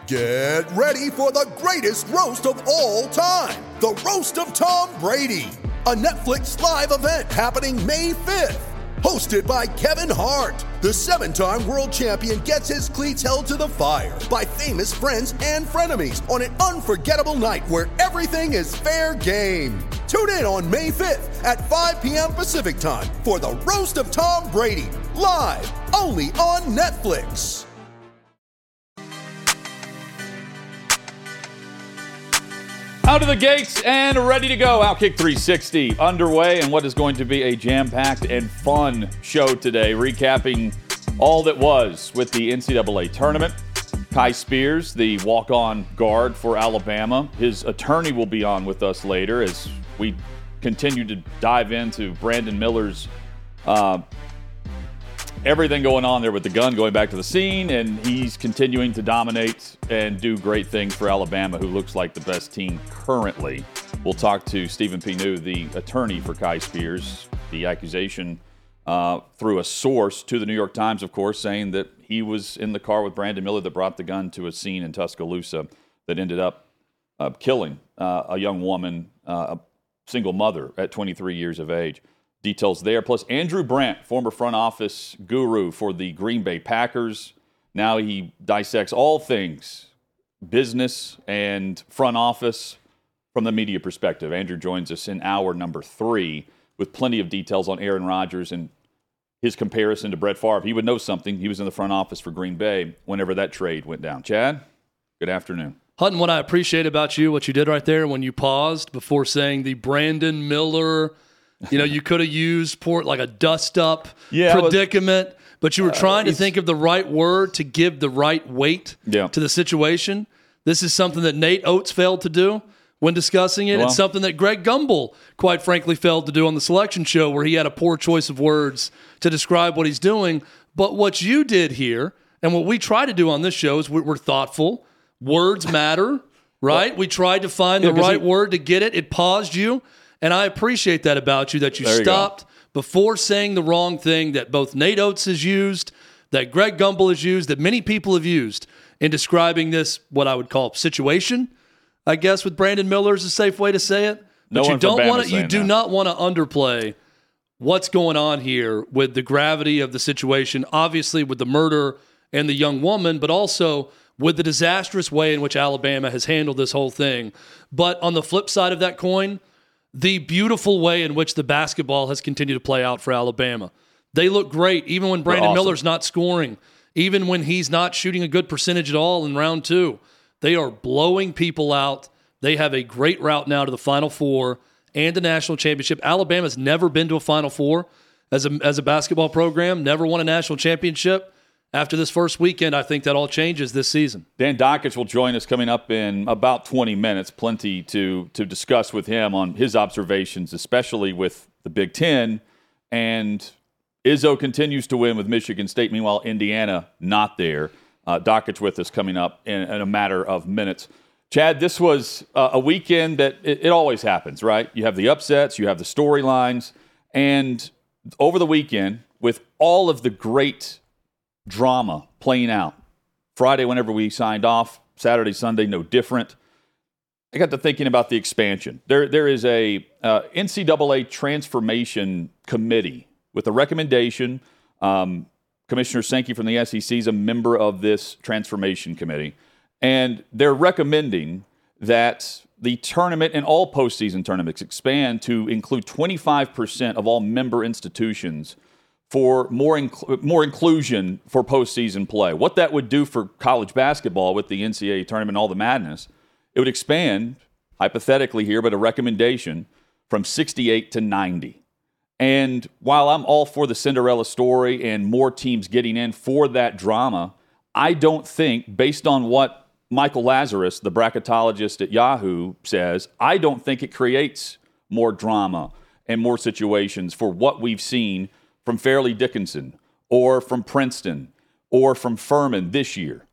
Get ready for the greatest roast of all time, the Roast of Tom Brady, a Netflix live event happening May 5th. Hosted by Kevin Hart, the 7-time world champion gets his cleats held to the fire by famous friends and frenemies on an unforgettable night where everything is fair game. Tune in on May 5th at 5 p.m. Pacific time for the Roast of Tom Brady, live only on Netflix. Out of the gates and ready to go. Outkick 360 underway, and what is going to be a jam-packed and fun show today, recapping all that was with the NCAA tournament. Kai Spears, the walk-on guard for Alabama. His attorney will be on with us later as we continue to dive into Brandon Miller's everything going on there with the gun going back to the scene, and he's continuing to dominate and do great things for Alabama, who looks like the best team currently. We'll talk to Stephen Pinu, the attorney for Kai Spears. The accusation through a source to the New York Times, of course, saying that he was in the car with Brandon Miller that brought the gun to a scene in Tuscaloosa that ended up killing a young woman, a single mother at 23 years of age. Details there. Plus, Andrew Brandt, former front office guru for the Green Bay Packers. Now he dissects all things business and front office from the media perspective. Andrew joins us in hour number 3 with plenty of details on Aaron Rodgers and his comparison to Brett Favre. He would know something. He was in the front office for Green Bay whenever that trade went down. Chad, good afternoon. Hutton, what I appreciate about you, what you did right there when you paused before saying the Brandon Miller, you could have used like a dust-up predicament, but you were trying to think of the right word to give the right weight to the situation. This is something that Nate Oates failed to do when discussing it. It's something that Greg Gumbel, quite frankly, failed to do on the selection show, where he had a poor choice of words to describe what he's doing. But what you did here, and what we try to do on this show, is we're thoughtful. Words matter, right? We tried to find the right word to get it. It paused you. And I appreciate that about you, that you stopped before saying the wrong thing that both Nate Oates has used, that Greg Gumbel has used, that many people have used in describing this, what I would call situation, I guess, with Brandon Miller is a safe way to say it. But you do not want to underplay what's going on here with the gravity of the situation, obviously with the murder and the young woman, but also with the disastrous way in which Alabama has handled this whole thing. But on the flip side of that coin, the beautiful way in which the basketball has continued to play out for Alabama. They look great, even when Brandon Miller's not scoring, even when he's not shooting a good percentage at all in round 2. They are blowing people out. They have a great route now to the Final Four and the national championship. Alabama's never been to a Final Four as a basketball program, never won a national championship. After this first weekend, I think that all changes this season. Dan Dakich will join us coming up in about 20 minutes. Plenty to discuss with him on his observations, especially with the Big Ten. And Izzo continues to win with Michigan State. Meanwhile, Indiana not there. Dakich with us coming up in a matter of minutes. Chad, this was a weekend that it always happens, right? You have the upsets, you have the storylines. And over the weekend, with all of the great drama playing out. Friday, whenever we signed off, Saturday, Sunday, no different. I got to thinking about the expansion. There is a NCAA transformation committee with a recommendation. Commissioner Sankey from the SEC is a member of this transformation committee, and they're recommending that the tournament and all postseason tournaments expand to include 25% of all member institutions for more inclusion for postseason play. What that would do for college basketball with the NCAA tournament and all the madness, it would expand, hypothetically here, but a recommendation from 68 to 90. And while I'm all for the Cinderella story and more teams getting in for that drama, I don't think, based on what Michael Lazarus, the bracketologist at Yahoo, says, I don't think it creates more drama and more situations for what we've seen from Fairleigh Dickinson or from Princeton or from Furman this year.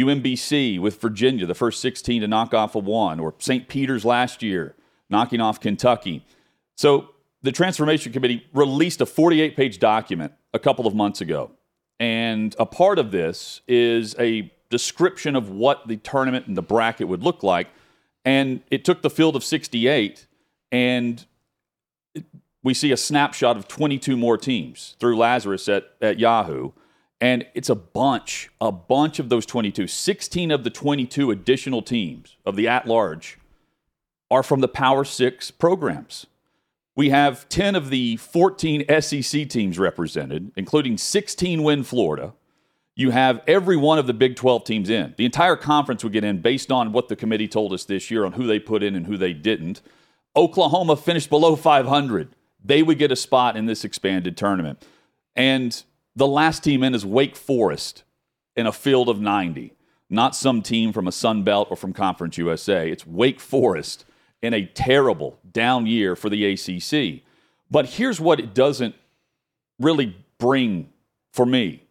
UMBC with Virginia, the first 16 to knock off a 1, or St. Peter's last year, knocking off Kentucky. So the Transformation Committee released a 48-page document a couple of months ago. And a part of this is a description of what the tournament and the bracket would look like. And it took the field of 68, and we see a snapshot of 22 more teams through Lazarus at Yahoo. And it's a bunch of those 22. 16 of the 22 additional teams of the at-large are from the Power 6 programs. We have 10 of the 14 SEC teams represented, including 16-win Florida. You have every one of the Big 12 teams in. The entire conference would get in based on what the committee told us this year on who they put in and who they didn't. Oklahoma finished below 500. They would get a spot in this expanded tournament. And the last team in is Wake Forest in a field of 90. Not some team from a Sun Belt or from Conference USA. It's Wake Forest in a terrible down year for the ACC. But here's what it doesn't really bring for me.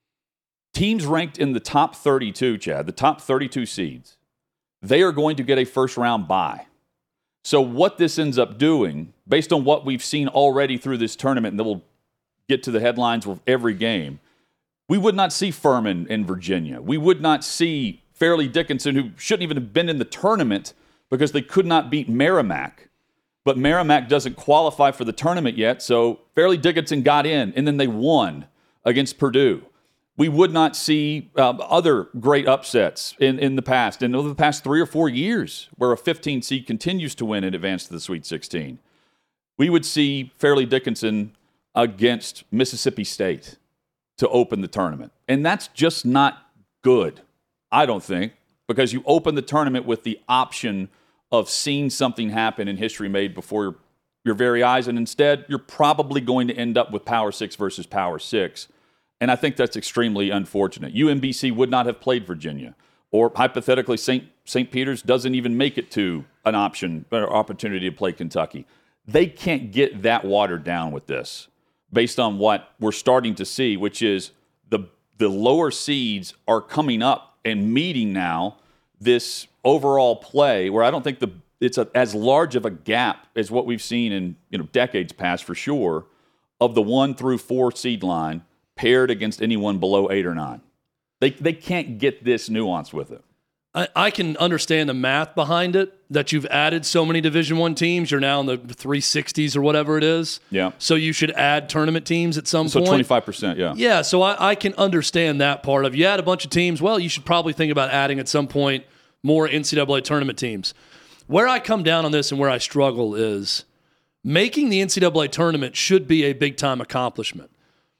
Teams ranked in the top 32, Chad, the top 32 seeds, they are going to get a first-round bye. So what this ends up doing, based on what we've seen already through this tournament, and then we'll get to the headlines with every game, we would not see Furman in Virginia. We would not see Fairleigh Dickinson, who shouldn't even have been in the tournament because they could not beat Merrimack. But Merrimack doesn't qualify for the tournament yet, so Fairleigh Dickinson got in, and then they won against Purdue. We would not see other great upsets in the past, and over the past 3 or 4 years, where a 15 seed continues to win and advance to the Sweet 16. We would see Fairleigh Dickinson against Mississippi State to open the tournament. And that's just not good, I don't think, because you open the tournament with the option of seeing something happen in history made before your very eyes, and instead you're probably going to end up with Power 6 versus Power 6. And I think that's extremely unfortunate. UMBC would not have played Virginia. Or hypothetically, St. Peter's doesn't even make it to an option or opportunity to play Kentucky. They can't get that watered down with this based on what we're starting to see, which is the lower seeds are coming up and meeting now this overall play where I don't think it's as large of a gap as what we've seen in decades past for sure of the 1 through 4 seed line paired against anyone below 8 or 9. They can't get this nuance with it. I can understand the math behind it, that you've added so many Division I teams. You're now in the 360s or whatever it is. Yeah. So you should add tournament teams at some point. So 25%, yeah. Yeah, so I can understand that part of, you add a bunch of teams, well, you should probably think about adding at some point more NCAA tournament teams. Where I come down on this and where I struggle is making the NCAA tournament should be a big-time accomplishment.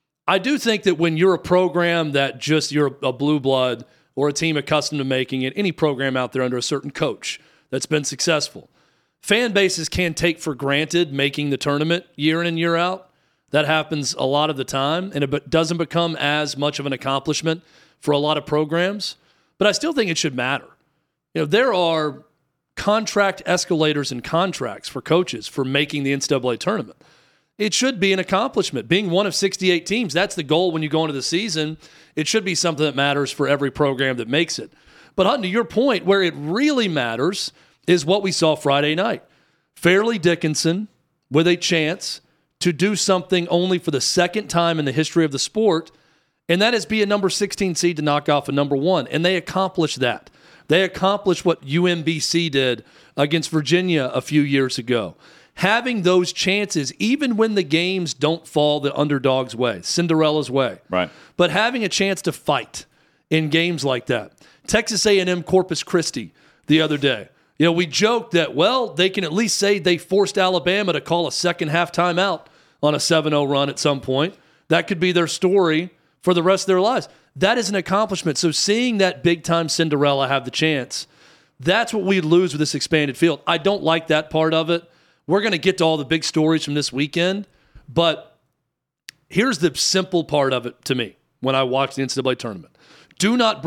I do think that when you're a program that just you're a blue blood or a team accustomed to making it, any program out there under a certain coach that's been successful, fan bases can take for granted making the tournament year in and year out. That happens a lot of the time, and it doesn't become as much of an accomplishment for a lot of programs. But I still think it should matter. There are contract escalators and contracts for coaches for making the NCAA tournament. It should be an accomplishment. Being one of 68 teams, that's the goal when you go into the season. It should be something that matters for every program that makes it. But Hutton, to your point, where it really matters is what we saw Friday night. Fairleigh Dickinson with a chance to do something only for the second time in the history of the sport, and that is be a number 16 seed to knock off a number 1. And they accomplished that. They accomplished what UMBC did against Virginia a few years ago. Having those chances, even when the games don't fall the underdog's way, Cinderella's way. Right. But having a chance to fight in games like that. Texas A&M Corpus Christi the other day. We joked that, well, they can at least say they forced Alabama to call a second half timeout on a 7-0 run at some point. That could be their story for the rest of their lives. That is an accomplishment. So seeing that big-time Cinderella have the chance, that's what we'd lose with this expanded field. I don't like that part of it. We're going to get to all the big stories from this weekend, but here's the simple part of it to me when I watch the NCAA tournament. Do not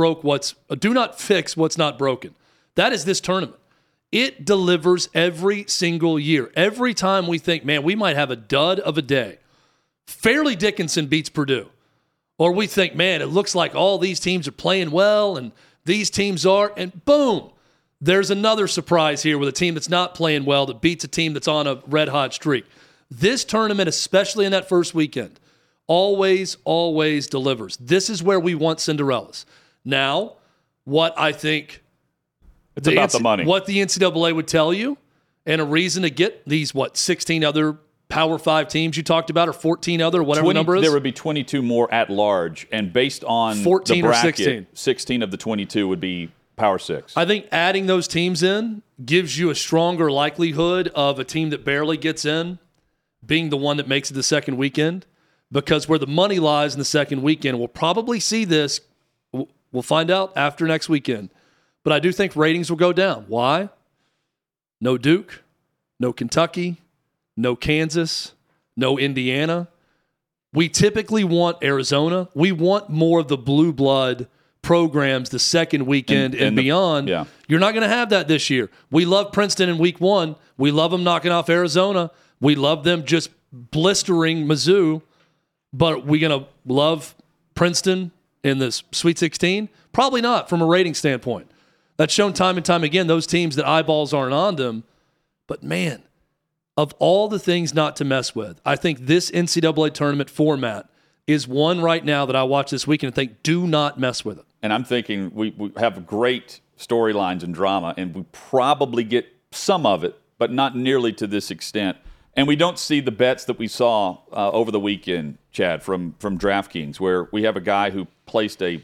fix what's not broken. That is this tournament. It delivers every single year. Every time we think, man, we might have a dud of a day, Fairleigh Dickinson beats Purdue. Or we think, man, it looks like all these teams are playing well and these teams are, and boom, there's another surprise here with a team that's not playing well that beats a team that's on a red-hot streak. This tournament, especially in that first weekend, always delivers. This is where we want Cinderellas. Now, what I think it's about the money. What the NCAA would tell you, and a reason to get these 16 other Power 5 teams you talked about, or 14 other, whatever the number is. There would be 22 more at large, and based on 14 the bracket, or 16 of the 22 would be Power 6. I think adding those teams in gives you a stronger likelihood of a team that barely gets in being the one that makes it the second weekend, because where the money lies in the second weekend, we'll probably see this. We'll find out after next weekend. But I do think ratings will go down. Why? No Duke, no Kentucky, no Kansas, no Indiana. We typically want Arizona. We want more of the blue blood programs the second weekend and beyond. Yeah. You're not going to have that this year. We love Princeton in week 1. We love them knocking off Arizona. We love them just blistering Mizzou. But we going to love Princeton in this Sweet 16? Probably not from a rating standpoint. That's shown time and time again, those teams that eyeballs aren't on them. But man, of all the things not to mess with, I think this NCAA tournament format is one right now that I watch this weekend and think, do not mess with it. And I'm thinking we have great storylines and drama, and we probably get some of it, but not nearly to this extent. And we don't see the bets that we saw over the weekend, Chad, from DraftKings, where we have a guy who placed a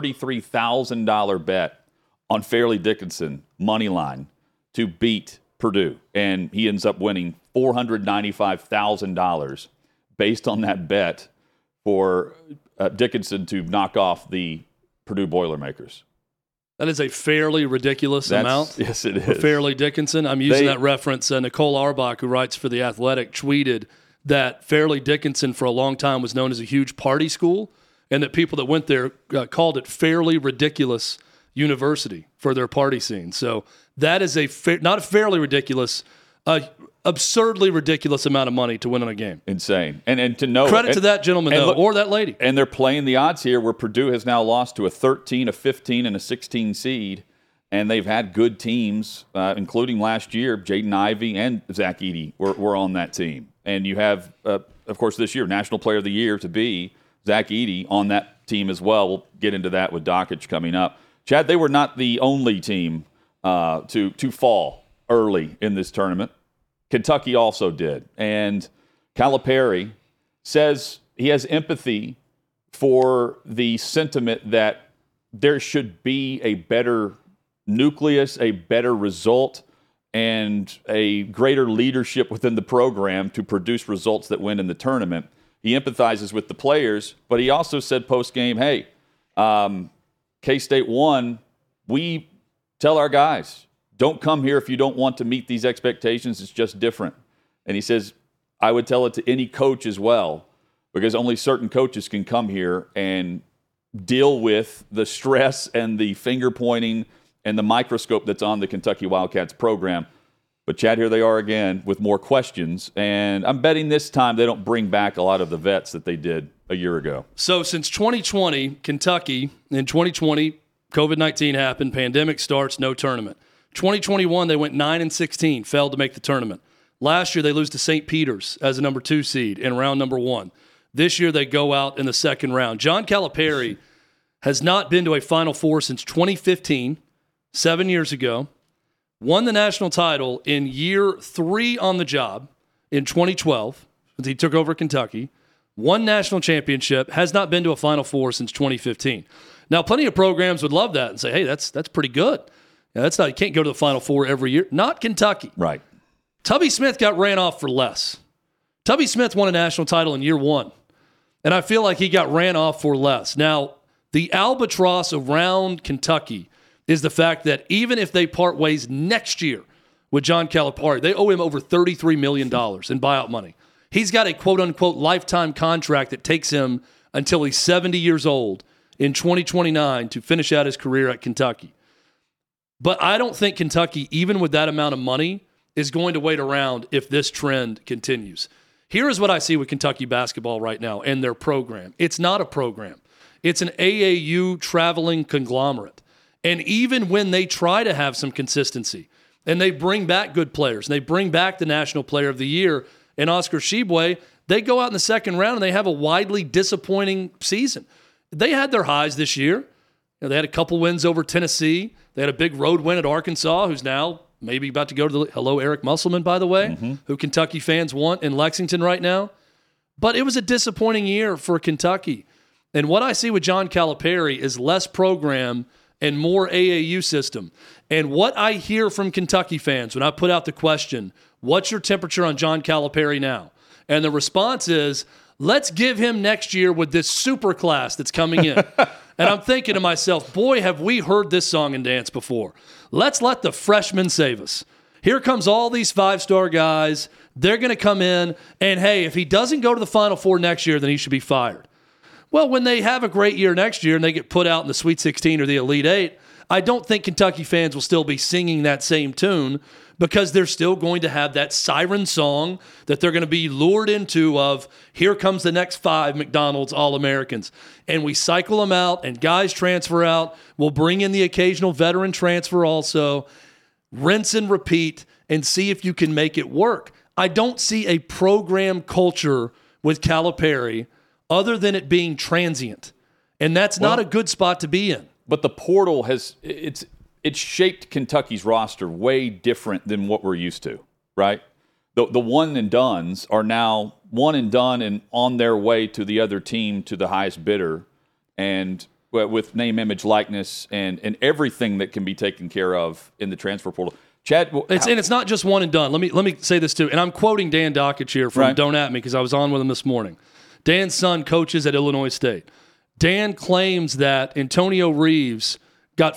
$33,000 bet on Fairleigh Dickinson money line to beat Purdue, and he ends up winning $495,000 based on that bet for Dickinson to knock off the Purdue Boilermakers. That is a fairly ridiculous amount. Yes, it is. Fairleigh Dickinson. I'm using that reference. Nicole Auerbach, who writes for The Athletic, tweeted that Fairleigh Dickinson for a long time was known as a huge party school, and that people that went there called it Fairly Ridiculous University for their party scene. So that is not a fairly ridiculous, absurdly ridiculous amount of money to win on a game. Insane. And to know credit to that gentleman, though, or that lady. And they're playing the odds here where Purdue has now lost to a 13, a 15, and a 16 seed. And they've had good teams, including last year, Jaden Ivey and Zach Edey were on that team. And you have, of course, this year, National Player of the Year to be Zach Edey on that team as well. We'll get into that with Dockage coming up. Chad, they were not the only team to fall early in this tournament. Kentucky also did. And Calipari says he has empathy for the sentiment that there should be a better nucleus, a better result, and a greater leadership within the program to produce results that win in the tournament. He empathizes with the players, but he also said post-game, hey, K-State won. We tell our guys, don't come here if you don't want to meet these expectations. It's just different. And he says, I would tell it to any coach as well, because only certain coaches can come here and deal with the stress and the finger pointing and the microscope that's on the Kentucky Wildcats program. But, Chad, here they are again with more questions. And I'm betting this time they don't bring back a lot of the vets that they did a year ago. So since 2020, Kentucky, in 2020, COVID-19 happened, pandemic starts, no tournament. 2021, they went 9-16, failed to make the tournament. Last year, they lose to St. Peter's as a number 2 seed in round number 1. This year, they go out in the second round. John Calipari has not been to a Final Four since 2015, 7 years ago. Won the national title in year 3 on the job in 2012, as he took over Kentucky. Won national championship, has not been to a Final Four since 2015. Now, plenty of programs would love that and say, hey, that's pretty good. Yeah, that's not, you can't go to the Final Four every year. Not Kentucky. Right. Tubby Smith got ran off for less. Tubby Smith won a national title in year 1, and I feel like he got ran off for less. Now, the albatross around Kentucky is the fact that even if they part ways next year with John Calipari, they owe him over $33 million in buyout money. He's got a quote-unquote lifetime contract that takes him until he's 70 years old in 2029 to finish out his career at Kentucky. But I don't think Kentucky, even with that amount of money, is going to wait around if this trend continues. Here is what I see with Kentucky basketball right now and their program. It's not a program. It's an AAU traveling conglomerate. And even when they try to have some consistency and they bring back good players and they bring back the National Player of the Year and Oscar Tshiebwe, they go out in the second round and they have a widely disappointing season. They had their highs this year. They had a couple wins over Tennessee. They had a big road win at Arkansas, who's now maybe about to go to the – hello, Eric Musselman, by the way, who Kentucky fans want in Lexington right now. But it was a disappointing year for Kentucky. And what I see with John Calipari is less program and more AAU system. And what I hear from Kentucky fans when I put out the question, what's your temperature on John Calipari now? And the response is, let's give him next year with this super class that's coming in. And I'm thinking to myself, boy, have we heard this song and dance before. Let's let the freshmen save us. Here comes all these five-star guys. They're going to come in, and hey, if he doesn't go to the Final Four next year, then he should be fired. Well, when they have a great year next year and they get put out in the Sweet 16 or the Elite Eight, I don't think Kentucky fans will still be singing that same tune because they're still going to have that siren song that they're going to be lured into of, here comes the next 5 McDonald's All-Americans. And we cycle them out, and guys transfer out. We'll bring in the occasional veteran transfer also. Rinse and repeat and see if you can make it work. I don't see a program culture with Calipari other than it being transient. And that's not a good spot to be in. But the portal it's shaped Kentucky's roster way different than what we're used to, right? The one and dones are now one and done and on their way to the other team, to the highest bidder, and with name, image, likeness, and everything that can be taken care of in the transfer portal. Chad, and it's not just one and done. Let me say this too, and I'm quoting Dan Dockich here from Don't At Me because I was on with him this morning. Dan's son coaches at Illinois State. Dan claims that Antonio Reeves got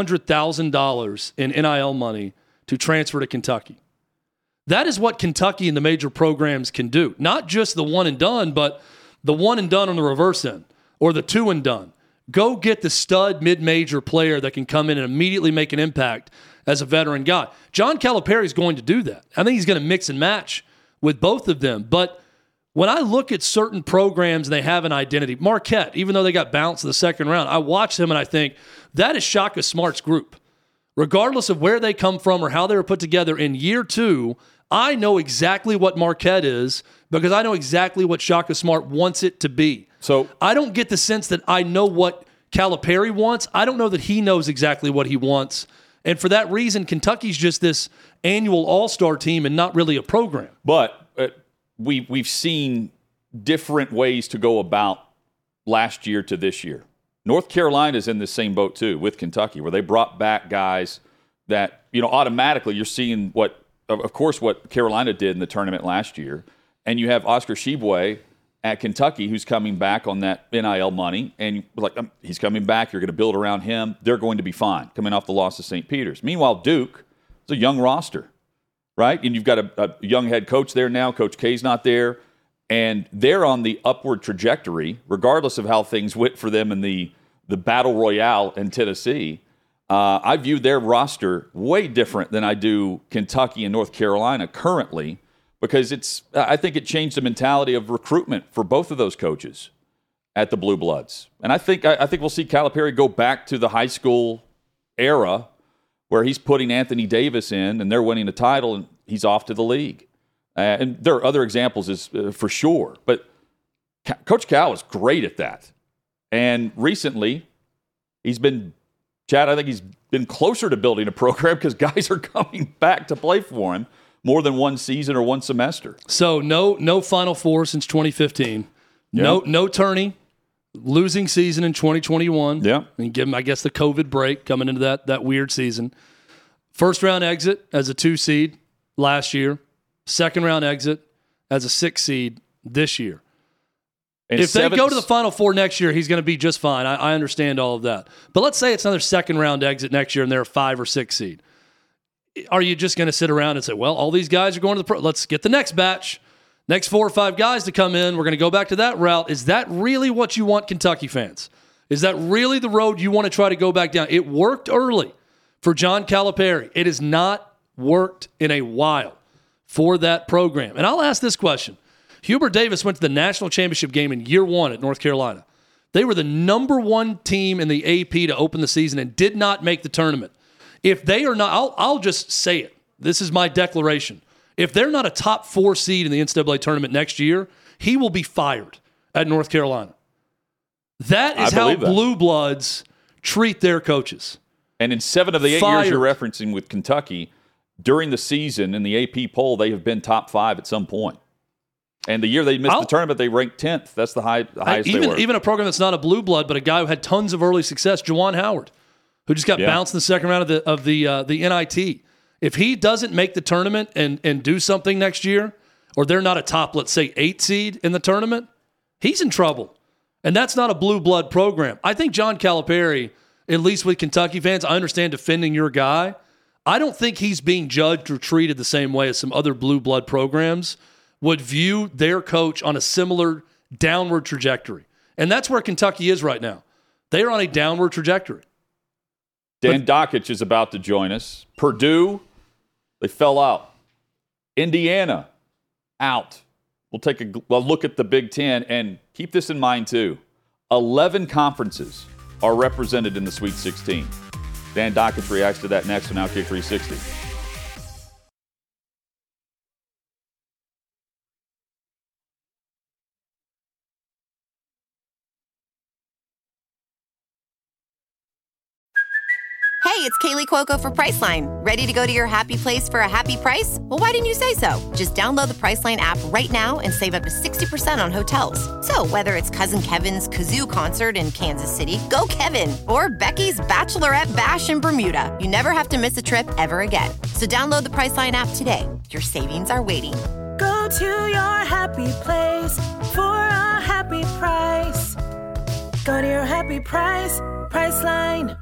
$500,000 in NIL money to transfer to Kentucky. That is what Kentucky and the major programs can do. Not just the one and done, but the one and done on the reverse end, or the two and done. Go get the stud mid-major player that can come in and immediately make an impact as a veteran guy. John Calipari is going to do that. I think he's going to mix and match with both of them. But when I look at certain programs and they have an identity, Marquette, even though they got bounced in the second round, I watch them and I think that is Shaka Smart's group. Regardless of where they come from or how they were put together in year 2, I know exactly what Marquette is because I know exactly what Shaka Smart wants it to be. So I don't get the sense that I know what Calipari wants. I don't know that he knows exactly what he wants. And for that reason, Kentucky's just this annual all-star team and not really a program. But we've seen different ways to go about last year to this year. North Carolina's in the same boat too with Kentucky, where they brought back guys that, automatically you're seeing what Carolina did in the tournament last year. And you have Oscar Tshiebwe at Kentucky who's coming back on that NIL money. And he's coming back. You're going to build around him. They're going to be fine coming off the loss to St. Peter's. Meanwhile, Duke is a young roster, right? And you've got a young head coach there now. Coach K's not there. And they're on the upward trajectory, regardless of how things went for them in the battle royale in Tennessee. I view their roster way different than I do Kentucky and North Carolina currently, because I think it changed the mentality of recruitment for both of those coaches at the Blue Bloods. And I think we'll see Calipari go back to the high school era where he's putting Anthony Davis in and they're winning a title and he's off to the league. And there are other examples for sure. But Coach Cal is great at that. And recently, I think he's been closer to building a program because guys are coming back to play for him more than one season or one semester. So no Final Four since 2015. Yeah. No tourney. Losing season in 2021. Yeah. And give him, I guess, the COVID break coming into that weird season. First round exit as a 2 seed last year. Second round exit as a 6 seed this year. And if they go to the Final Four next year, he's going to be just fine. I understand all of that. But let's say it's another second round exit next year and they're a 5 or 6 seed. Are you just going to sit around and say, well, all these guys are going to the pro. Let's get the next batch, next 4 or 5 guys to come in. We're going to go back to that route. Is that really what you want, Kentucky fans? Is that really the road you want to try to go back down? It worked early for John Calipari. It has not worked in a while for that program. And I'll ask this question. Hubert Davis went to the national championship game in year 1 at North Carolina. They were the number 1 team in the AP to open the season and did not make the tournament. If they are not, I'll just say it. This is my declaration. If they're not a top 4 seed in the NCAA tournament next year, he will be fired at North Carolina. That is how Blue Bloods treat their coaches. And in 7 of the 8 years you're referencing with Kentucky, during the season in the AP poll, they have been top 5 at some point. And the year they missed the tournament, they ranked 10th. That's the highest they were. Even a program that's not a blue blood, but a guy who had tons of early success, Juwan Howard, who just got bounced in the second round of the NIT. If he doesn't make the tournament and do something next year, or they're not a top, let's say, 8 seed in the tournament, he's in trouble. And that's not a blue blood program. I think John Calipari, at least with Kentucky fans, I understand defending your guy. I don't think he's being judged or treated the same way as some other blue blood programs would view their coach on a similar downward trajectory. And that's where Kentucky is right now. They are on a downward trajectory. Dan Dakich is about to join us. Purdue, they fell out. Indiana, out. We'll take a look at the Big Ten, and keep this in mind, too. 11 conferences are represented in the Sweet 16. Dan Dakich reacts to that next on Outkick 360. Hey, it's Kaylee Cuoco for Priceline. Ready to go to your happy place for a happy price? Well, why didn't you say so? Just download the Priceline app right now and save up to 60% on hotels. So whether it's Cousin Kevin's Kazoo Concert in Kansas City, go Kevin, or Becky's Bachelorette Bash in Bermuda, you never have to miss a trip ever again. So download the Priceline app today. Your savings are waiting. Go to your happy place for a happy price. Go to your happy price, Priceline.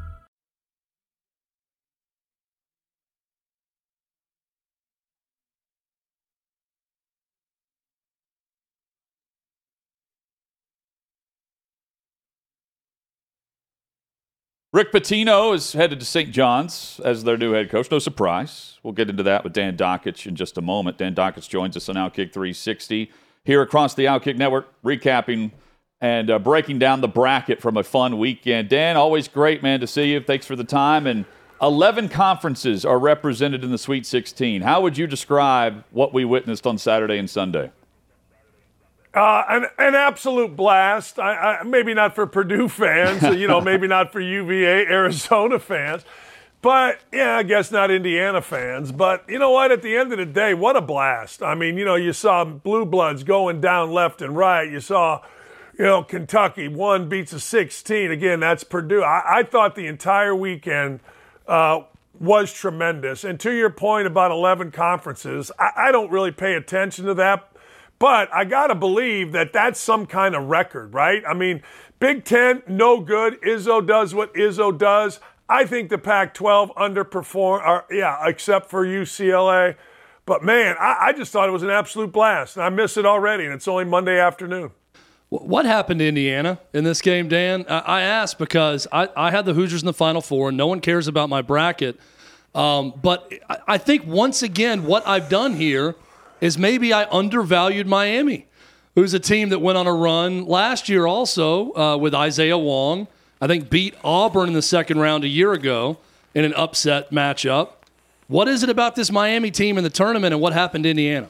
Rick Pitino is headed to St. John's as their new head coach. No surprise. We'll get into that with Dan Dakich in just a moment. Dan Dakich joins us on Outkick 360 here across the Outkick Network, recapping and breaking down the bracket from a fun weekend. Dan, always great, man, to see you. Thanks for the time. And 11 conferences are represented in the Sweet 16. How would you describe what we witnessed on Saturday and Sunday? An absolute blast. Maybe not for Purdue fans, maybe not for UVA, Arizona fans, but yeah, I guess not Indiana fans. But you know what? At the end of the day, what a blast. I mean, you saw blue bloods going down left and right. You saw, Kentucky 1 beats a 16. Again, that's Purdue. I thought the entire weekend was tremendous. And to your point about 11 conferences, I don't really pay attention to that. But I got to believe that that's some kind of record, right? I mean, Big Ten, no good. Izzo does what Izzo does. I think the Pac-12 underperformed, except for UCLA. But, man, I just thought it was an absolute blast. And I miss it already, and it's only Monday afternoon. What happened to Indiana in this game, Dan? I asked because I had the Hoosiers in the Final Four, and no one cares about my bracket. But I think, once again, what I've done here is maybe I undervalued Miami, who's a team that went on a run last year also with Isaiah Wong. I think beat Auburn in the second round a year ago in an upset matchup. What is it about this Miami team in the tournament, and what happened to Indiana?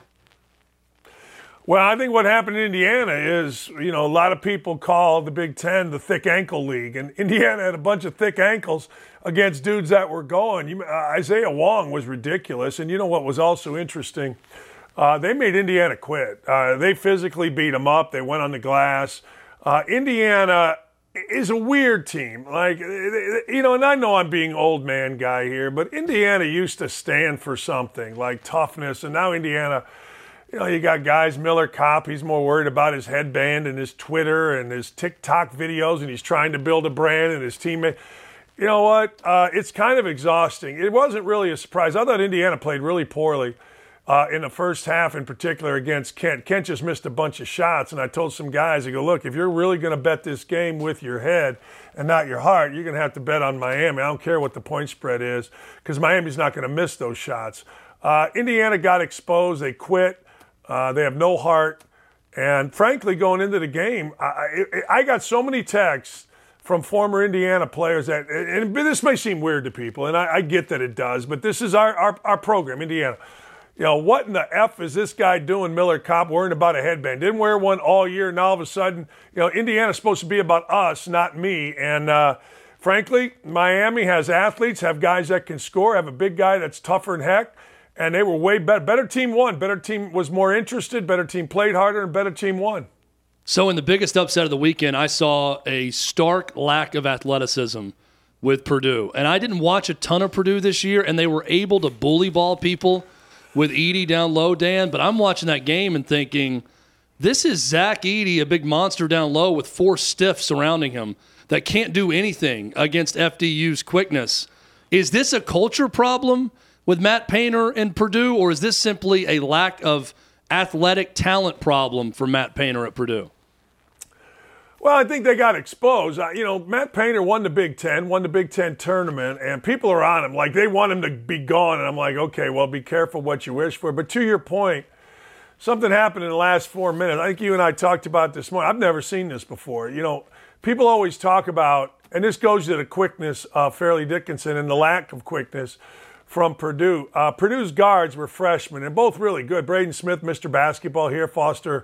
Well, I think what happened in Indiana is, a lot of people call the Big Ten the thick ankle league, and Indiana had a bunch of thick ankles against dudes that were going. Isaiah Wong was ridiculous, and you know what was also interesting? They made Indiana quit. They physically beat them up. They went on the glass. Indiana is a weird team. And I know I'm being old man guy here, but Indiana used to stand for something like toughness, and now Indiana, you got guys, Miller Kopp, he's more worried about his headband and his Twitter and his TikTok videos, and he's trying to build a brand, and his teammate. You know what? It's kind of exhausting. It wasn't really a surprise. I thought Indiana played really poorly in the first half, in particular against Kent. Kent just missed a bunch of shots, and I told some guys, I go, look, if you're really going to bet this game with your head and not your heart, you're going to have to bet on Miami. I don't care what the point spread is, because Miami's not going to miss those shots. Indiana got exposed. They quit. They have no heart. And frankly, going into the game, I got so many texts from former Indiana players that, and this may seem weird to people, and I get that it does, but this is our program, Indiana. What in the F is this guy doing, Miller Kopp, worrying about a headband? Didn't wear one all year, and all of a sudden, Indiana's supposed to be about us, not me. And frankly, Miami has athletes, have guys that can score, have a big guy that's tougher than heck, and they were way better. Better team won. Better team was more interested. Better team played harder, and better team won. So in the biggest upset of the weekend, I saw a stark lack of athleticism with Purdue. And I didn't watch a ton of Purdue this year, and they were able to bully ball people with Edey down low, Dan. But I'm watching that game and thinking, this is Zach Edey, a big monster down low with 4 stiffs surrounding him that can't do anything against FDU's quickness. Is this a culture problem with Matt Painter and Purdue, or is this simply a lack of athletic talent problem for Matt Painter at Purdue? Well, I think they got exposed. Matt Painter won the Big Ten, won the Big Ten tournament, and people are on him. Like, they want him to be gone. And I'm like, okay, well, be careful what you wish for. But to your point, something happened in the last 4 minutes. I think you and I talked about this morning. I've never seen this before. People always talk about, and this goes to the quickness of Fairleigh Dickinson and the lack of quickness from Purdue. Purdue's guards were freshmen and both really good. Braden Smith, Mr. Basketball here, Fletcher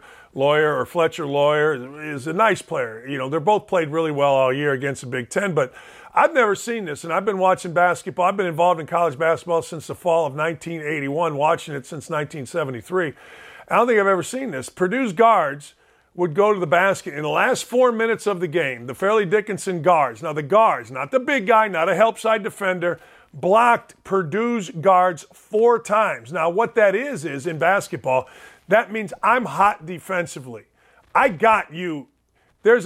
Lawyer is a nice player. They're both played really well all year against the Big Ten, but I've never seen this, and I've been watching basketball. I've been involved in college basketball since the fall of 1981, watching it since 1973. I don't think I've ever seen this. Purdue's guards would go to the basket in the last 4 minutes of the game. The Fairleigh Dickinson guards, now the guards, not the big guy, not a help side defender, blocked Purdue's guards 4 times. Now, what that is in basketball, that means I'm hot defensively. I got you. There's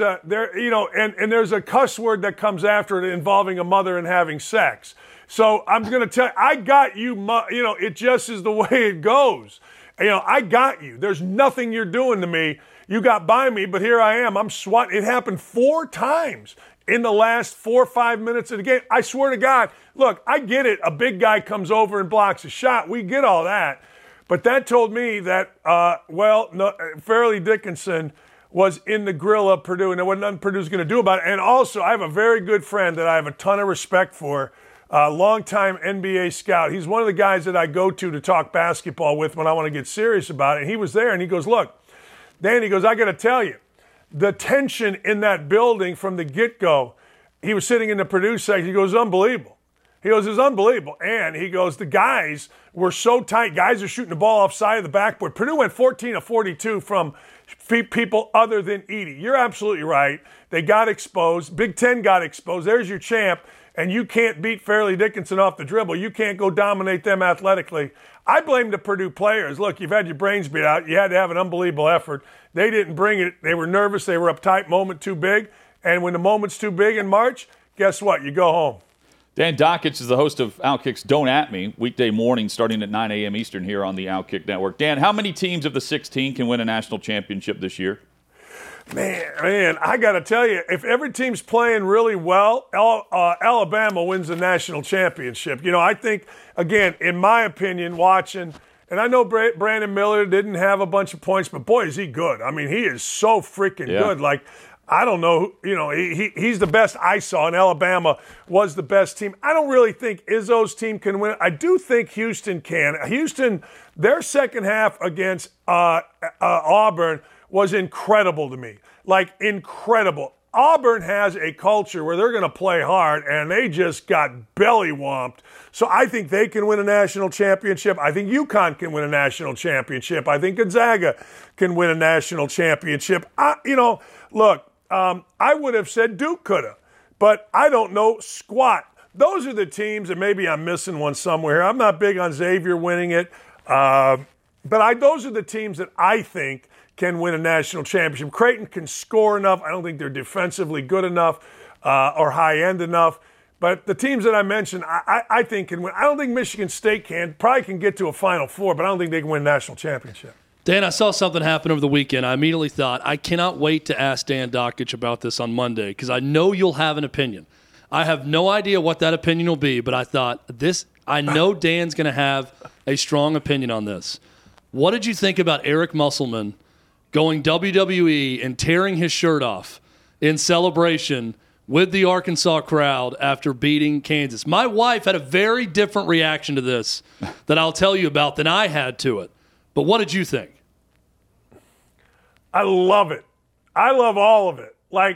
a cuss word that comes after it involving a mother and having sex. So I'm going to tell you, I got you. It just is the way it goes. I got you. There's nothing you're doing to me. You got by me, but here I am. I'm swatting. It happened 4 times in the last 4 or 5 minutes of the game. I swear to God, look, I get it. A big guy comes over and blocks a shot. We get all that. But that told me that, Fairleigh Dickinson was in the grill of Purdue, and there wasn't nothing Purdue's going to do about it. And also, I have a very good friend that I have a ton of respect for, a longtime NBA scout. He's one of the guys that I go to talk basketball with when I want to get serious about it. And he was there, and he goes, look, Dan, he goes, I got to tell you, the tension in that building from the get-go, he was sitting in the Purdue section, he goes, unbelievable. He goes, it's unbelievable. And he goes, the guys were so tight. Guys are shooting the ball offside of the backboard. Purdue went 14 of 42 from people other than Edey. You're absolutely right. They got exposed. Big Ten got exposed. There's your champ. And you can't beat Fairleigh Dickinson off the dribble. You can't go dominate them athletically. I blame the Purdue players. Look, you've had your brains beat out. You had to have an unbelievable effort. They didn't bring it. They were nervous. They were uptight. Moment too big. And when the moment's too big in March, guess what? You go home. Dan Dakich is the host of Outkick's Don't At Me, weekday morning starting at 9 a.m. Eastern here on the Outkick Network. Dan, how many teams of the 16 can win a national championship this year? Man, I got to tell you, if every team's playing really well, Alabama wins the national championship. I think, again, in my opinion, watching, and I know Brandon Miller didn't have a bunch of points, but boy, is he good. I mean, he is so freaking good. Like, I don't know, he's the best I saw, and Alabama was the best team. I don't really think Izzo's team can win. I do think Houston can. Houston, their second half against Auburn was incredible to me. Like, incredible. Auburn has a culture where they're going to play hard, and they just got belly-whomped. So I think they can win a national championship. I think UConn can win a national championship. I think Gonzaga can win a national championship. Look, I would have said Duke could have, but I don't know squat. Those are the teams, and maybe I'm missing one somewhere here. I'm not big on Xavier winning it, but those are the teams that I think can win a national championship. Creighton can score enough. I don't think they're defensively good enough or high-end enough. But the teams that I mentioned, I think can win. I don't think Michigan State can. Probably can get to a Final Four, but I don't think they can win a national championship. Dan, I saw something happen over the weekend. I immediately thought, I cannot wait to ask Dan Dakich about this on Monday because I know you'll have an opinion. I have no idea what that opinion will be, but I thought, I know Dan's going to have a strong opinion on this. What did you think about Eric Musselman going WWE and tearing his shirt off in celebration with the Arkansas crowd after beating Kansas? My wife had a very different reaction to this that I'll tell you about than I had to it. But what did you think? I love it. I love all of it. Like,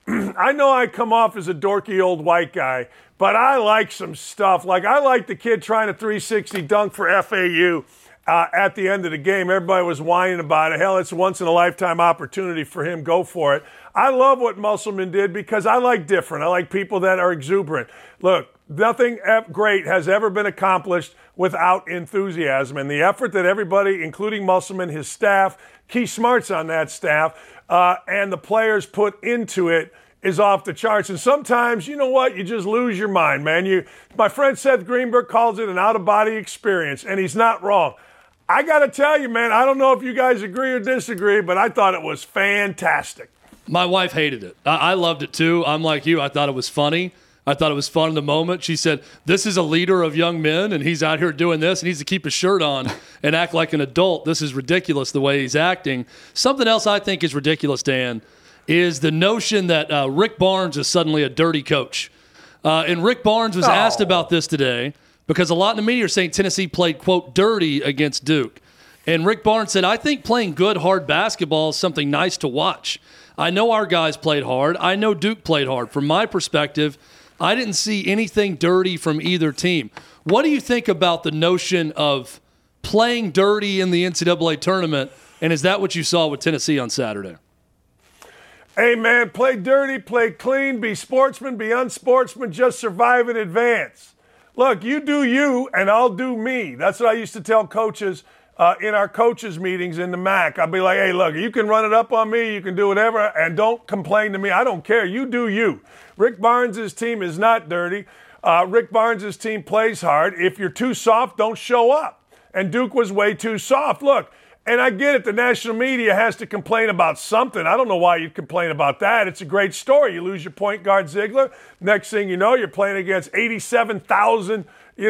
I know I come off as a dorky old white guy, but I like some stuff. Like, I like the kid trying a 360 dunk for FAU at the end of the game. Everybody was whining about it. Hell, it's a once-in-a-lifetime opportunity for him. Go for it. I love what Musselman did because I like different. I like people that are exuberant. Look, nothing great has ever been accomplished without enthusiasm. And the effort that everybody, including Musselman, his staff, Key Smart's on that staff, and the players put into it is off the charts. And sometimes, you know what, you just lose your mind, man. My friend Seth Greenberg calls it an out-of-body experience, and he's not wrong. I got to tell you, man, I don't know if you guys agree or disagree, but I thought it was fantastic. My wife hated it. I loved it too. I'm like you. I thought it was funny. I thought it was fun in the moment. She said, this is a leader of young men, and he's out here doing this. He needs to keep his shirt on and act like an adult. This is ridiculous the way he's acting. Something else I think is ridiculous, Dan, is the notion that Rick Barnes is suddenly a dirty coach. And Rick Barnes was asked about this today because a lot in the media are saying Tennessee played, quote, dirty against Duke. And Rick Barnes said, I think playing good, hard basketball is something nice to watch. I know our guys played hard. I know Duke played hard. From my perspective, I didn't see anything dirty from either team. What do you think about the notion of playing dirty in the NCAA tournament, and is that what you saw with Tennessee on Saturday? Hey, man, play dirty, play clean, be sportsman, be unsportsman, just survive and advance. Look, you do you, and I'll do me. That's what I used to tell coaches in our coaches' meetings in the MAC. I'd be like, hey, look, you can run it up on me, you can do whatever, and don't complain to me. I don't care. You do you. Rick Barnes' team is not dirty. Rick Barnes' team plays hard. If you're too soft, don't show up. And Duke was way too soft. Look, and I get it. The national media has to complain about something. I don't know why you'd complain about that. It's a great story. You lose your point guard, Ziegler. Next thing you know, you're playing against 87,000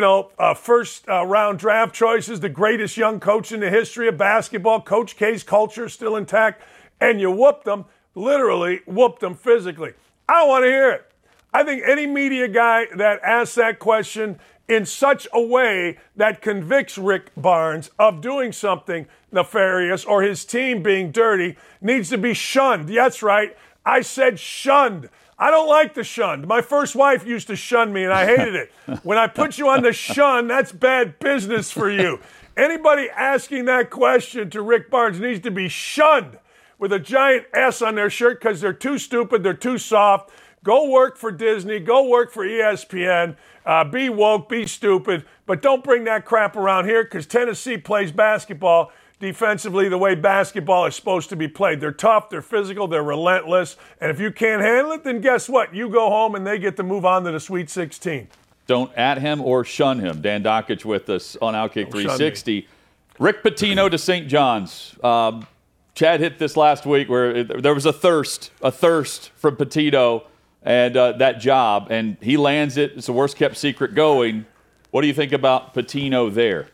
first round draft choices, the greatest young coach in the history of basketball. Coach K's culture still intact, and you whooped them, literally whooped them physically. I don't want to hear it. I think any media guy that asks that question in such a way that convicts Rick Barnes of doing something nefarious or his team being dirty needs to be shunned. That's right. I said shunned. I don't like the shunned. My first wife used to shun me, and I hated it. When I put you on the shun, that's bad business for you. Anybody asking that question to Rick Barnes needs to be shunned with a giant S on their shirt because they're too stupid, they're too soft. Go work for Disney. Go work for ESPN. Be woke, be stupid. But don't bring that crap around here because Tennessee plays basketball defensively the way basketball is supposed to be played. They're tough, they're physical, they're relentless. And if you can't handle it, then guess what? You go home and they get to move on to the Sweet 16. Don't at him or shun him. Dan Dakich with us on Outkick 360. Rick Pitino to St. John's. Chad hit this last week where there was a thirst from Pitino and that job, and he lands it. It's the worst-kept secret going. What do you think about Pitino there?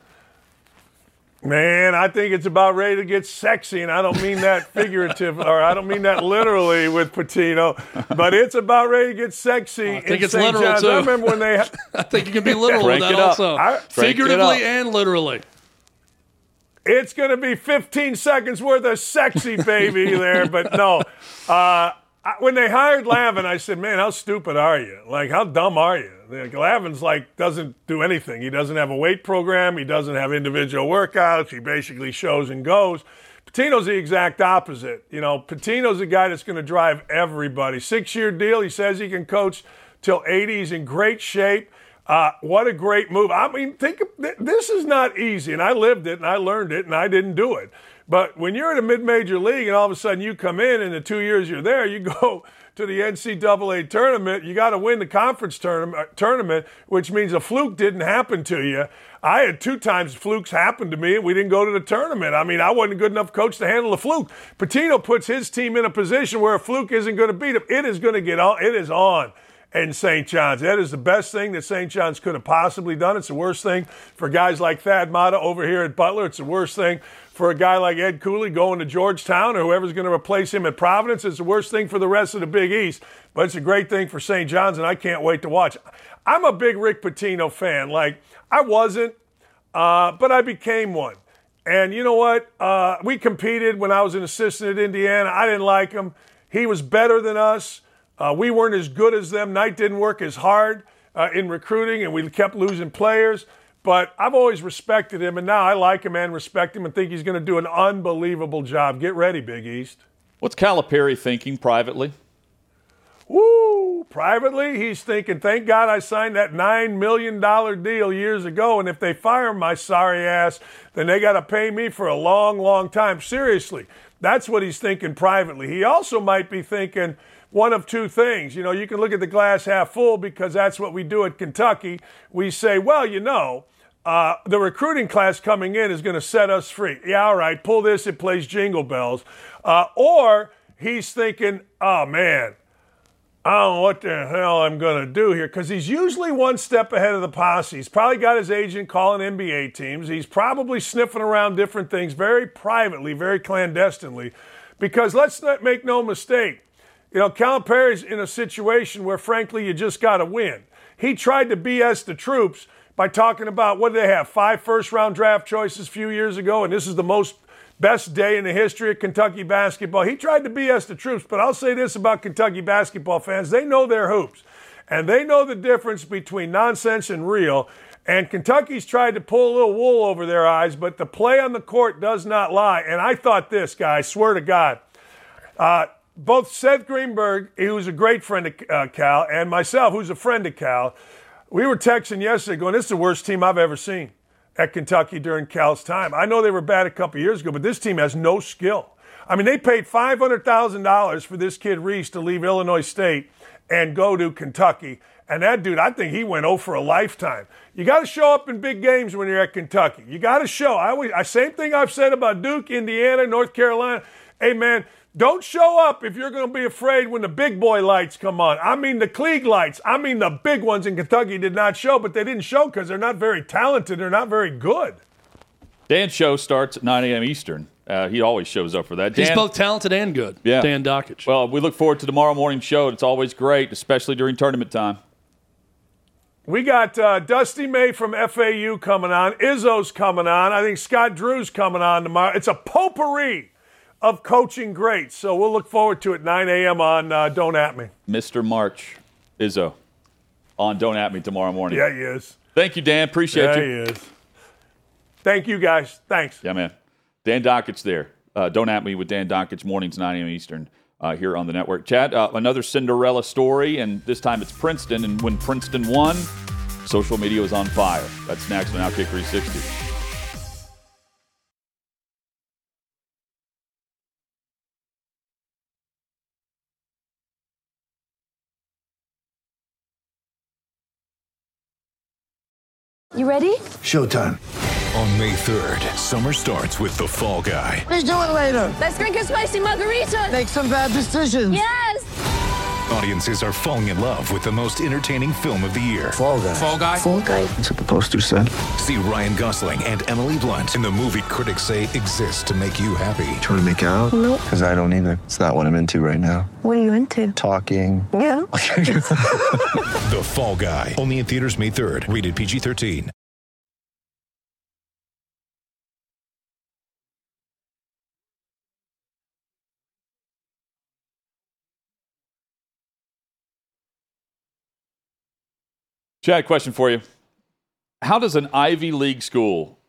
Man, I think it's about ready to get sexy, and I don't mean that figurative, or I don't mean that literally with Pitino, but it's about ready to get sexy. I think it's literal, John's. too. I remember when they... I think you can be literal with that also. Figuratively and literally. It's going to be 15 seconds worth of sexy, baby, there, but no. When they hired Lavin, I said, man, how stupid are you? Like, how dumb are you? Lavin's doesn't do anything. He doesn't have a weight program. He doesn't have individual workouts. He basically shows and goes. Pitino's the exact opposite. Pitino's a guy that's going to drive everybody. 6-year deal. He says he can coach till 80. He's in great shape. What a great move. I mean, this is not easy, and I lived it, and I learned it, and I didn't do it. But when you're in a mid-major league and all of a sudden you come in the 2 years you're there, you go to the NCAA tournament, you got to win the conference tournament, which means a fluke didn't happen to you. I had 2 times flukes happen to me, and we didn't go to the tournament. I mean, I wasn't a good enough coach to handle a fluke. Pitino puts his team in a position where a fluke isn't going to beat him. It is going to get on. It is on. And St. John's. That is the best thing that St. John's could have possibly done. It's the worst thing for guys like Thad Matta over here at Butler. It's the worst thing for a guy like Ed Cooley going to Georgetown or whoever's going to replace him at Providence. It's the worst thing for the rest of the Big East. But it's a great thing for St. John's, and I can't wait to watch. I'm a big Rick Pitino fan. I wasn't, but I became one. And you know what? We competed when I was an assistant at Indiana. I didn't like him. He was better than us. We weren't as good as them. Knight didn't work as hard in recruiting, and we kept losing players. But I've always respected him, and now I like him and respect him and think he's going to do an unbelievable job. Get ready, Big East. What's Calipari thinking privately? Woo! Privately, he's thinking, thank God I signed that $9 million deal years ago, and if they fire my sorry ass, then they got to pay me for a long, long time. Seriously, that's what he's thinking privately. He also might be thinking one of two things. You know, you can look at the glass half full because that's what we do at Kentucky. We say, well, the recruiting class coming in is going to set us free. Yeah, all right, pull this, it plays Jingle Bells. Or he's thinking, oh, man, I don't know what the hell I'm going to do here, because he's usually one step ahead of the posse. He's probably got his agent calling NBA teams. He's probably sniffing around different things very privately, very clandestinely, because let's not make no mistake. Calipari's in a situation where, frankly, you just got to win. He tried to BS the troops by talking about, what did they have, 5 first-round draft choices a few years ago, and this is the best day in the history of Kentucky basketball. He tried to BS the troops, but I'll say this about Kentucky basketball fans. They know their hoops, and they know the difference between nonsense and real, and Kentucky's tried to pull a little wool over their eyes, but the play on the court does not lie. And I thought this, guys, swear to God, both Seth Greenberg, who's a great friend of Cal, and myself, who's a friend of Cal, we were texting yesterday going, this is the worst team I've ever seen at Kentucky during Cal's time. I know they were bad a couple years ago, but this team has no skill. I mean, they paid $500,000 for this kid Reese to leave Illinois State and go to Kentucky. And that dude, I think he went 0 for a lifetime. You got to show up in big games when you're at Kentucky. You got to show. Same thing I've said about Duke, Indiana, North Carolina. Hey, man, don't show up if you're going to be afraid when the big boy lights come on. I mean the Klieg lights. I mean the big ones in Kentucky did not show, but they didn't show because they're not very talented. They're not very good. Dan's show starts at 9 a.m. Eastern. He always shows up for that. He's both talented and good, yeah. Dan Dakich. Well, we look forward to tomorrow morning's show. It's always great, especially during tournament time. We got Dusty May from FAU coming on. Izzo's coming on. I think Scott Drew's coming on tomorrow. It's a potpourri of coaching greats. So we'll look forward to it 9 a.m. on Don't At Me. Mr. March, Izzo, on Don't At Me tomorrow morning. Yeah, he is. Thank you, Dan. Appreciate you. Yeah, he is. Thank you, guys. Thanks. Yeah, man. Dan Dakich there. Don't At Me with Dan Dakich, mornings 9 a.m. Eastern here on the network. Chad, another Cinderella story, and this time it's Princeton. And when Princeton won, social media was on fire. That's next on Outkick 360. You ready? Showtime. On May 3rd, summer starts with The Fall Guy. Let's do it later. Let's drink a spicy margarita. Make some bad decisions. Yes! Audiences are falling in love with the most entertaining film of the year. Fall Guy. Fall Guy? Fall guy. That's what the poster said. See Ryan Gosling and Emily Blunt in the movie critics say exists to make you happy. Trying to make it out? Nope. Because I don't either. It's not what I'm into right now. What are you into? Talking. Yeah. The Fall Guy. Only in theaters May 3rd. Rated PG-13. Chad, question for you. How does an Ivy League school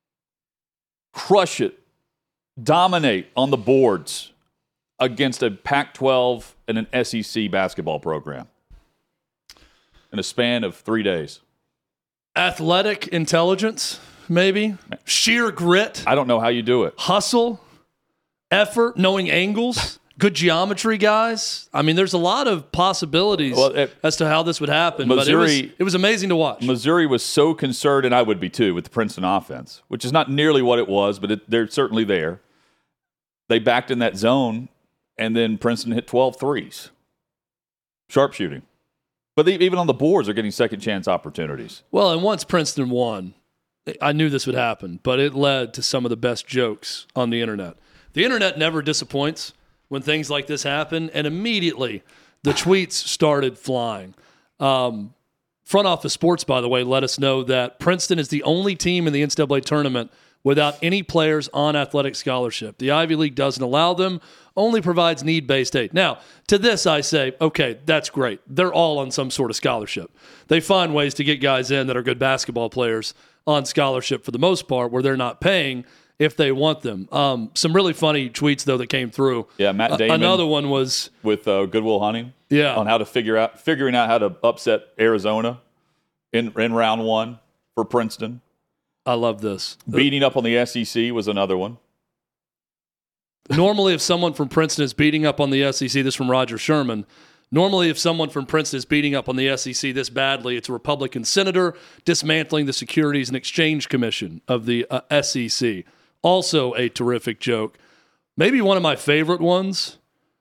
crush it, dominate on the boards against a Pac-12 and an SEC basketball program in a span of 3 days? Athletic intelligence, maybe. Sheer grit. I don't know how you do it. Hustle, effort, knowing angles. Good geometry, guys. I mean, there's a lot of possibilities as to how this would happen. Missouri, but it was amazing to watch. Missouri was so concerned, and I would be too, with the Princeton offense, which is not nearly what it was, but they're certainly there. They backed in that zone, and then Princeton hit 12 threes. Sharpshooting. But even on the boards, they're getting second-chance opportunities. Well, and once Princeton won, I knew this would happen, but it led to some of the best jokes on the internet. The internet never disappoints when things like this happen, and immediately the tweets started flying. Front Office Sports, by the way, let us know that Princeton is the only team in the NCAA tournament without any players on athletic scholarship. The Ivy League doesn't allow them, only provides need-based aid. Now, to this I say, okay, that's great. They're all on some sort of scholarship. They find ways to get guys in that are good basketball players on scholarship for the most part, where they're not paying if they want them. Some really funny tweets, though, that came through. Yeah, Matt Damon. Another one was with Goodwill Hunting. Yeah, on how to figuring out how to upset Arizona in round one for Princeton. I love this. Beating up on the SEC was another one. Normally, if someone from Princeton is beating up on the SEC, this from Roger Sherman. Normally, if someone from Princeton is beating up on the SEC this badly, it's a Republican senator dismantling the Securities and Exchange Commission of the SEC. Also a terrific joke. Maybe one of my favorite ones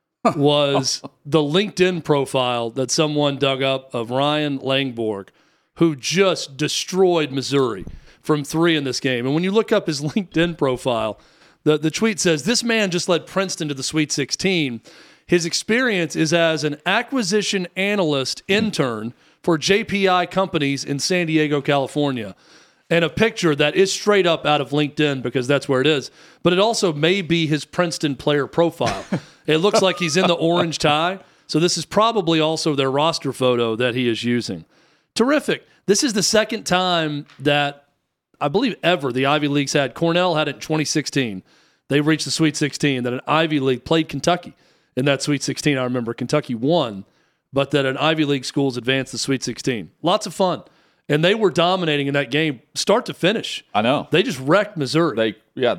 was the LinkedIn profile that someone dug up of Ryan Langborg, who just destroyed Missouri from 3 in this game. And when you look up his LinkedIn profile, the tweet says, this man just led Princeton to the Sweet 16. His experience is as an acquisition analyst intern for JPI companies in San Diego, California. And a picture that is straight up out of LinkedIn because that's where it is. But it also may be his Princeton player profile. It looks like he's in the orange tie. So this is probably also their roster photo that he is using. Terrific. This is the second time that I believe ever the Ivy League's had. Cornell had it in 2016. They reached the Sweet 16. That an Ivy League played Kentucky in that Sweet 16. I remember Kentucky won, but that an Ivy League school's advanced the Sweet 16. Lots of fun. And they were dominating in that game, start to finish. I know. They just wrecked Missouri.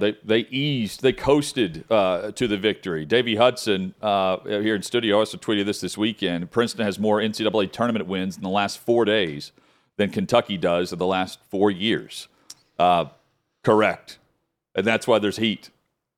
They coasted to the victory. Davey Hudson here in studio also tweeted this weekend. Princeton has more NCAA tournament wins in the last 4 days than Kentucky does in the last 4 years. Correct. And that's why there's heat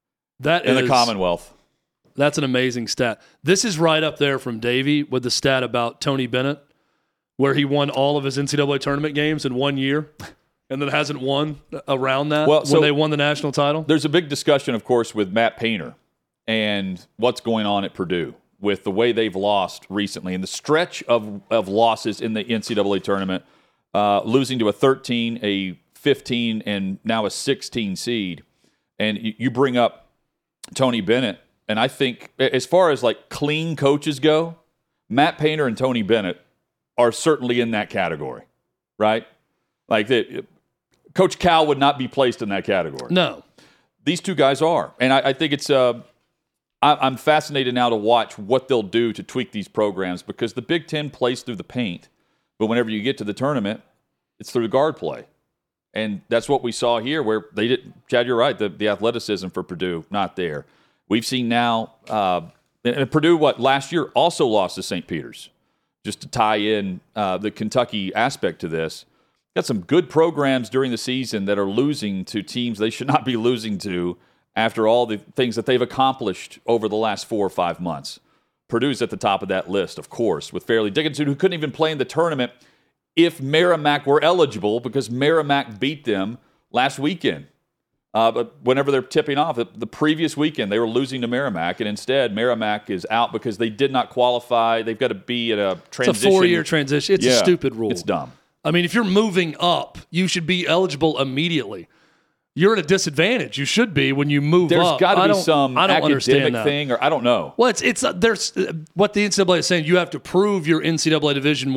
in the Commonwealth. That's an amazing stat. This is right up there from Davey with the stat about Tony Bennett, where he won all of his NCAA tournament games in 1 year and then hasn't won around that when they won the national title. There's a big discussion, of course, with Matt Painter and what's going on at Purdue with the way they've lost recently and the stretch of losses in the NCAA tournament, losing to a 13, a 15, and now a 16 seed. And you bring up Tony Bennett, and I think as far as like clean coaches go, Matt Painter and Tony Bennett are certainly in that category, right? Like Coach Cal would not be placed in that category. No. These two guys are. And I think it's I'm fascinated now to watch what they'll do to tweak these programs because the Big Ten plays through the paint, but whenever you get to the tournament, it's through the guard play. And that's what we saw here where they did. Chad, you're right. The athleticism for Purdue, not there. We've seen now, and Purdue, last year also lost to St. Peter's. Just to tie in the Kentucky aspect to this, got some good programs during the season that are losing to teams they should not be losing to after all the things that they've accomplished over the last 4 or 5 months. Purdue's at the top of that list, of course, with Fairleigh Dickinson, who couldn't even play in the tournament if Merrimack were eligible because Merrimack beat them last weekend. But whenever they're tipping off, the previous weekend, they were losing to Merrimack, and instead Merrimack is out because they did not qualify. They've got to be at a transition. It's a 4-year transition. It's a stupid rule. It's dumb. I mean, if you're moving up, you should be eligible immediately. You're at a disadvantage. You should be when you move There's up. There's got to be some academic thing, or I don't know. Well, there's what the NCAA is saying. You have to prove your NCAA Division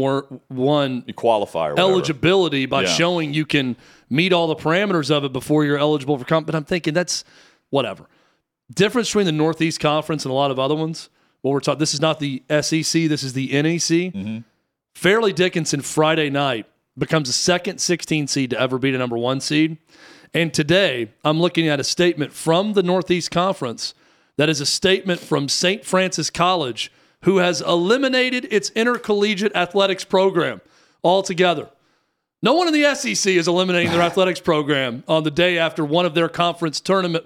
I eligibility by showing you can meet all the parameters of it before you're eligible for comp. But I'm thinking that's whatever. Difference between the Northeast Conference and a lot of other ones. Well, we're talking. This is not the SEC. This is the NEC. Mm-hmm. Fairleigh Dickinson Friday night becomes the second 16 seed to ever beat a number 1 seed. And today, I'm looking at a statement from the Northeast Conference that is a statement from St. Francis College, who has eliminated its intercollegiate athletics program altogether. No one in the SEC is eliminating their athletics program on the day after one of their conference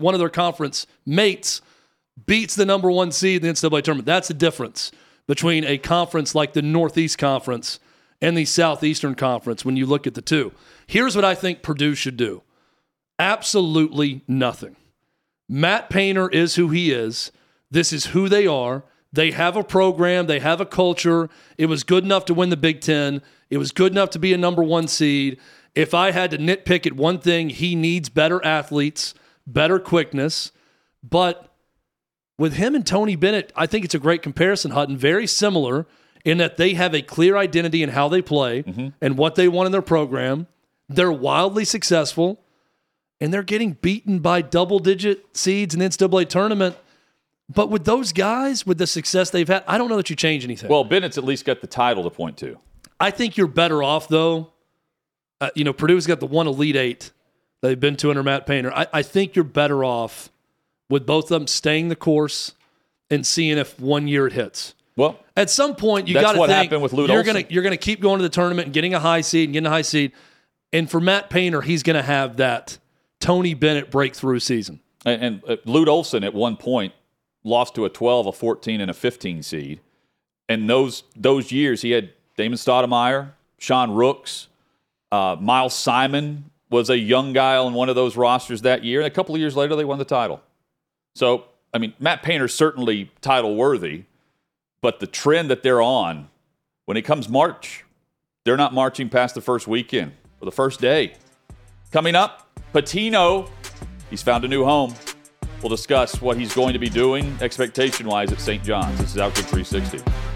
mates beats the number 1 seed in the NCAA tournament. That's the difference between a conference like the Northeast Conference and the Southeastern Conference when you look at the two. Here's what I think Purdue should do. Absolutely nothing. Matt Painter is who he is. This is who they are. They have a program. They have a culture. It was good enough to win the Big Ten. It was good enough to be a number 1 seed. If I had to nitpick at one thing, he needs better athletes, better quickness. But with him and Tony Bennett, I think it's a great comparison, Hutton. Very similar in that they have a clear identity in how they play and what they want in their program. They're wildly successful, and they're getting beaten by double-digit seeds in the NCAA tournament. But with those guys, with the success they've had, I don't know that you change anything. Well, Bennett's at least got the title to point to. I think you're better off, though. Purdue's got the one Elite Eight they've been to under Matt Painter. I think you're better off with both of them staying the course and seeing if 1 year it hits. Well, at some point, you got to think that's what happened with Lute Olson. You're going to keep going to the tournament and getting a high seed and getting a high seed. And for Matt Painter, he's going to have that Tony Bennett breakthrough season. And Lute Olson at one point lost to a 12, a 14, and a 15 seed. And those years, he had Damon Stoudemire, Sean Rooks, Miles Simon was a young guy on one of those rosters that year. And a couple of years later, they won the title. So, I mean, Matt Painter's certainly title worthy, but the trend that they're on, when it comes March, they're not marching past the first weekend or the first day. Coming up, Pitino, he's found a new home. We'll discuss what he's going to be doing expectation-wise at St. John's. This is Outkick 360.